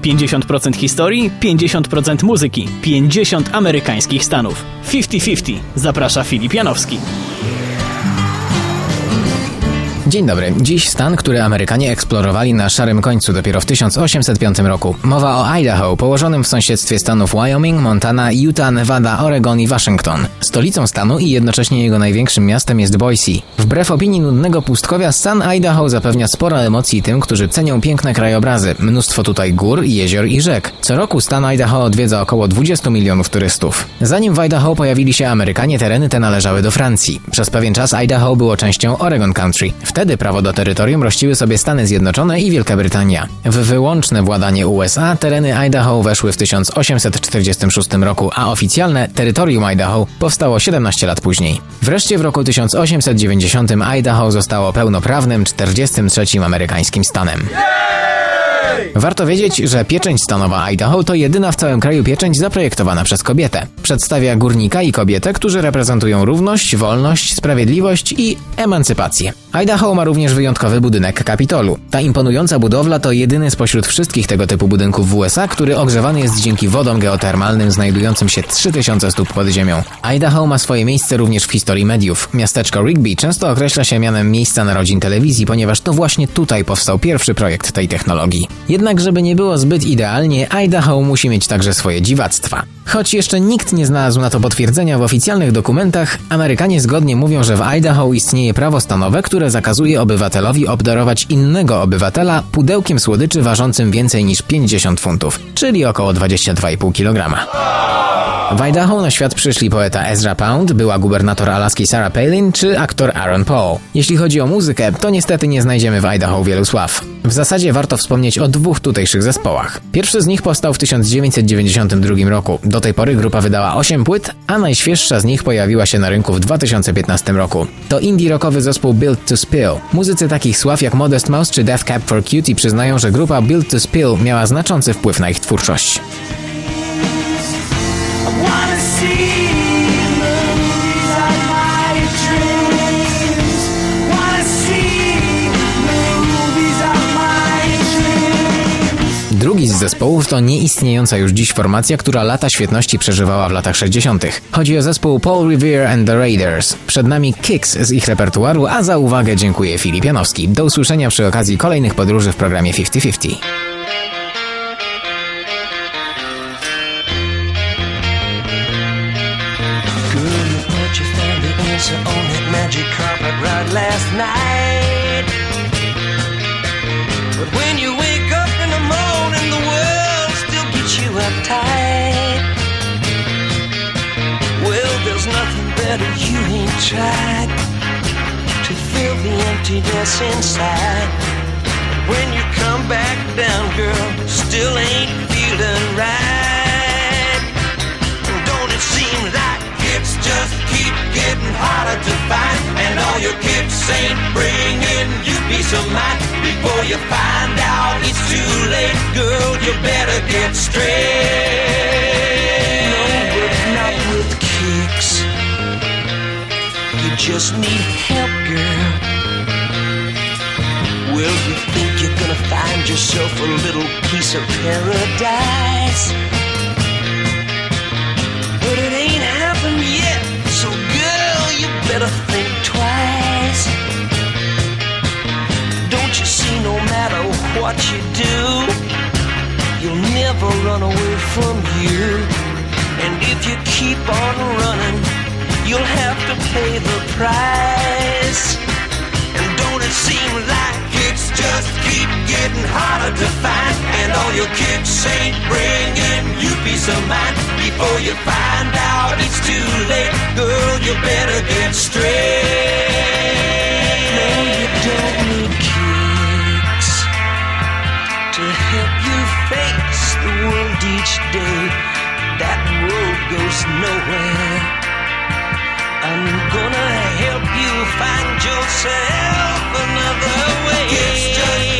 50% historii, 50% muzyki, 50 amerykańskich stanów. 50-50. Zaprasza Filip Janowski. Dzień dobry. Dziś stan, który Amerykanie eksplorowali na szarym końcu dopiero w 1805 roku. Mowa o Idaho, położonym w sąsiedztwie stanów Wyoming, Montana, Utah, Nevada, Oregon i Waszyngton. Stolicą stanu i jednocześnie jego największym miastem jest Boise. Wbrew opinii nudnego pustkowia, stan Idaho zapewnia sporo emocji tym, którzy cenią piękne krajobrazy. Mnóstwo tutaj gór, jezior i rzek. Co roku stan Idaho odwiedza około 20 milionów turystów. Zanim w Idaho pojawili się Amerykanie, tereny te należały do Francji. Przez pewien czas Idaho było częścią Oregon Country. Wtedy prawo do terytorium rościły sobie Stany Zjednoczone i Wielka Brytania. W wyłączne władanie USA tereny Idaho weszły w 1846 roku, a oficjalne terytorium Idaho powstało 17 lat później. Wreszcie w roku 1890 Idaho zostało pełnoprawnym 43. amerykańskim stanem. Warto wiedzieć, że pieczęć stanowa Idaho to jedyna w całym kraju pieczęć zaprojektowana przez kobietę. Przedstawia górnika i kobietę, którzy reprezentują równość, wolność, sprawiedliwość i emancypację. Idaho ma również wyjątkowy budynek Kapitolu. Ta imponująca budowla to jedyny spośród wszystkich tego typu budynków w USA, który ogrzewany jest dzięki wodom geotermalnym znajdującym się 3000 stóp pod ziemią. Idaho ma swoje miejsce również w historii mediów. Miasteczko Rigby często określa się mianem miejsca narodzin telewizji, ponieważ to właśnie tutaj powstał pierwszy projekt tej technologii. Jednak żeby nie było zbyt idealnie, Idaho musi mieć także swoje dziwactwa. Choć jeszcze nikt nie znalazł na to potwierdzenia w oficjalnych dokumentach, Amerykanie zgodnie mówią, że w Idaho istnieje prawo stanowe, które zakazuje obywatelowi obdarować innego obywatela pudełkiem słodyczy ważącym więcej niż 50 funtów, czyli około 22,5 kg. W Idaho na świat przyszli poeta Ezra Pound, była gubernator Alaski Sarah Palin czy aktor Aaron Paul. Jeśli chodzi o muzykę, to niestety nie znajdziemy w Idaho wielu sław. W zasadzie warto wspomnieć o dwóch tutejszych zespołach. Pierwszy z nich powstał w 1992 roku. Do tej pory grupa wydała 8 płyt, a najświeższa z nich pojawiła się na rynku w 2015 roku. To indie rockowy zespół Built to Spill. Muzycy takich sław jak Modest Mouse czy Death Cab for Cutie przyznają, że grupa Built to Spill miała znaczący wpływ na ich twórczość. Drugi z zespołów to nieistniejąca już dziś formacja, która lata świetności przeżywała w latach 60. Chodzi o zespół Paul Revere and the Raiders. Przed nami Kicks z ich repertuaru, a za uwagę dziękuję Filip Janowski. Do usłyszenia przy okazji kolejnych podróży w programie 50-50. Tight. Well, there's nothing better you ain't tried to fill the emptiness inside. When you come back down, girl, still ain't feeling right. Don't it seem like it's just keep getting harder to find, and all your kicks ain't bringing you peace of mind. Before you find out it's too late, girl, you better get straight. No, but not with kicks. You just need help, girl. Well, you think you're gonna find yourself a little piece of paradise, but it ain't happened yet. So, girl, you better think twice. Don't you see, no matter what you do, you'll never run away from you. And if you keep on running, you'll have to pay the price. And don't it seem like it's just keep getting harder to find, and all your kicks ain't bringing you peace of mind. Before you find out it's too late, girl, you better get straight. No, you don't need kicks to help you face the world each day. That road goes nowhere. I'm gonna help you find yourself another way. It's just